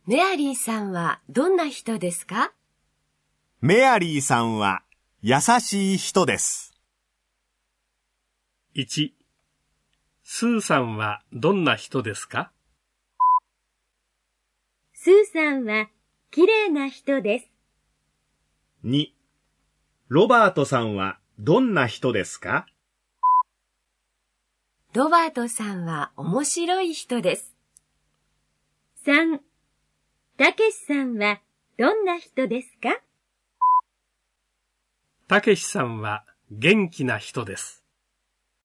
メアリーさんはどんな人ですか？ メアリーさんは優しい人です。 1、スーさんはどんな人ですか？ スーさんはきれいな人です。 2、ロバートさんはどんな人ですか？ ロバートさんは面白い人です。 3、たけしさんはどんな人ですか？ たけしさんは元気な人です。